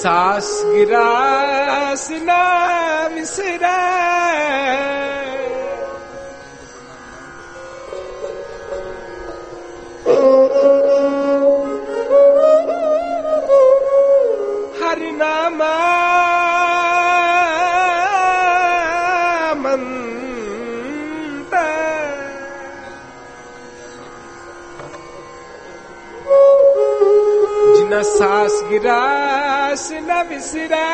सास गिरास ना विसरै हरि नाम मंत जिना सास गिरास न विसरै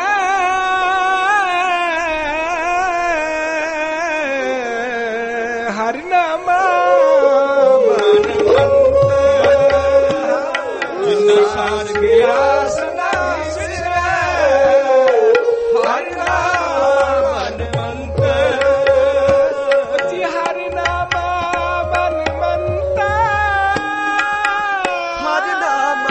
हरि नाम जिना सास गिरास न विसरै हरि नाम मंत जी हरि नाम मन मंत हरि नाम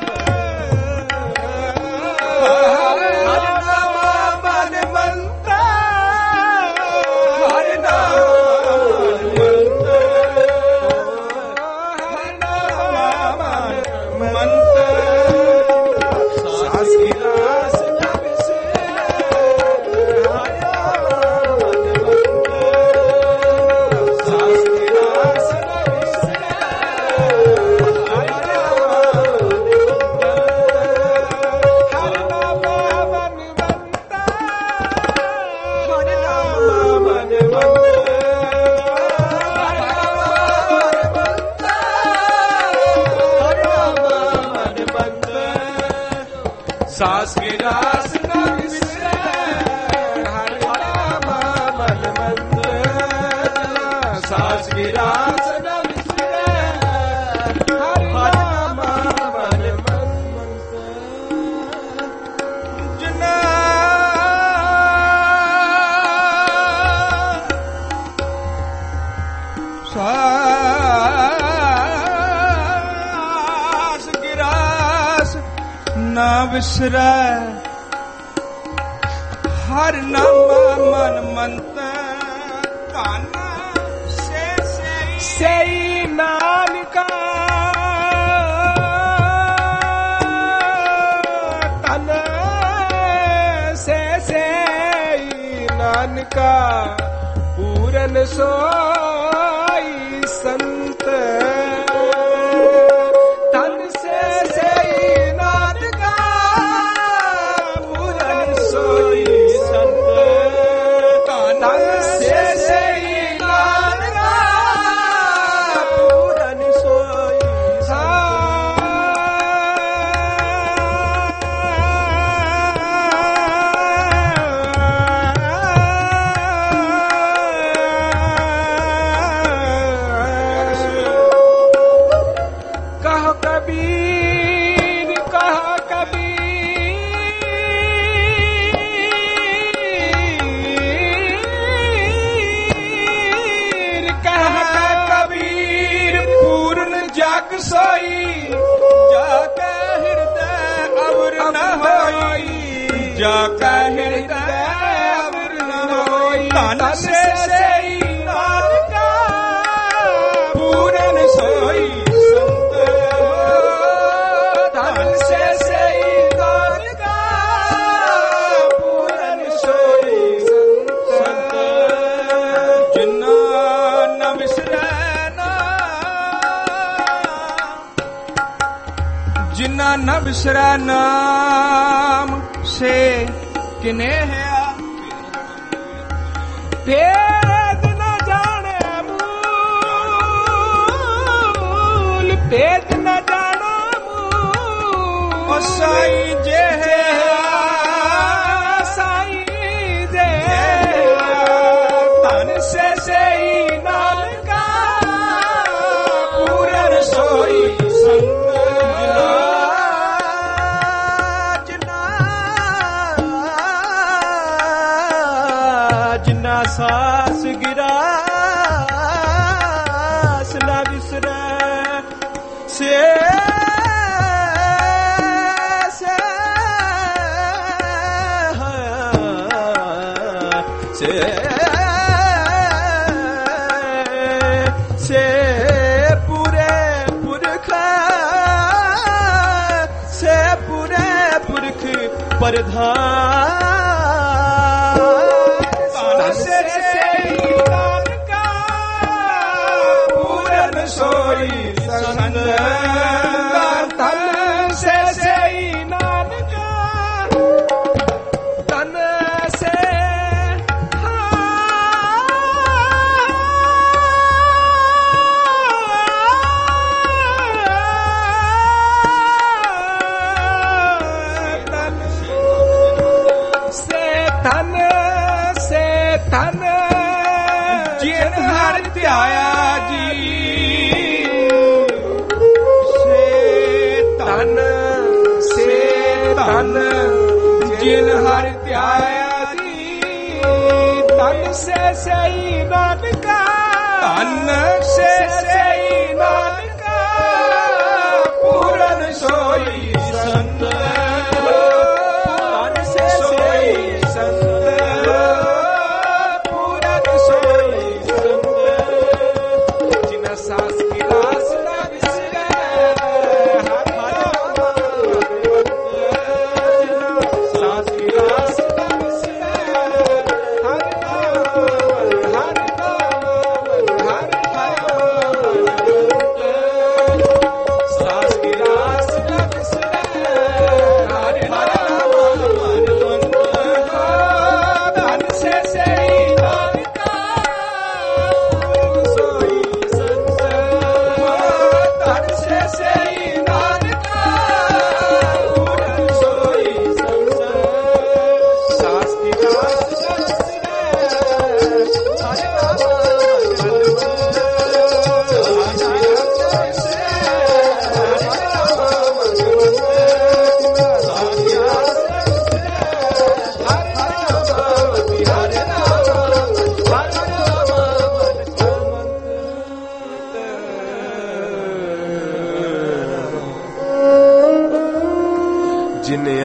सास गिरास न विसरै हरि नाम मन मंत सास गिरास न विसरै हरि नाम मन मंत जना सास गिरास ना विसरै हर नाम मन मंत धन से नानका तन से नानका पूरन सोई संत तन से जाका हृदय अवर न होई धन से नानका पूरन सोई संत धन से नानका पूरन सोई संत जिन्ना न विसरै जिन्ना न विसरै नाम से किने है भेद न जाने मूल भेद न जाना मूल साई जे है साई जे तन से नानका पूरन सोई संत सास गिरास न विसरै से पूरे पुरख ਵਰਧਾਨ ਧਨ ਸੇ ਨਾਨਕਾ ਪੂਰਨ ਸੋਈ ਸੰਤ ਧਨ ਸੇ ਨਾਨਕਾ ਧਨ ਸੇ ਧਨ ਜਿਨ ਹਰਿ ਧਿਆਇਆ ਜੀ ਸੇ ਧਨ ਜਿਨ ਹਰਿ ਧਿਆਇਆ ਜੀ ਧਨ ਸੇ ਸਈ ਨਾਨਕਾ ਧਨ ਸੇ ਸਈ ਨਾਨਕਾ ਪੂਰਨ ਸੋਈ ਸੰਤ ਧਨ ਸੇ ਸੋਈ ਸੰਤ ਜਿਨੇ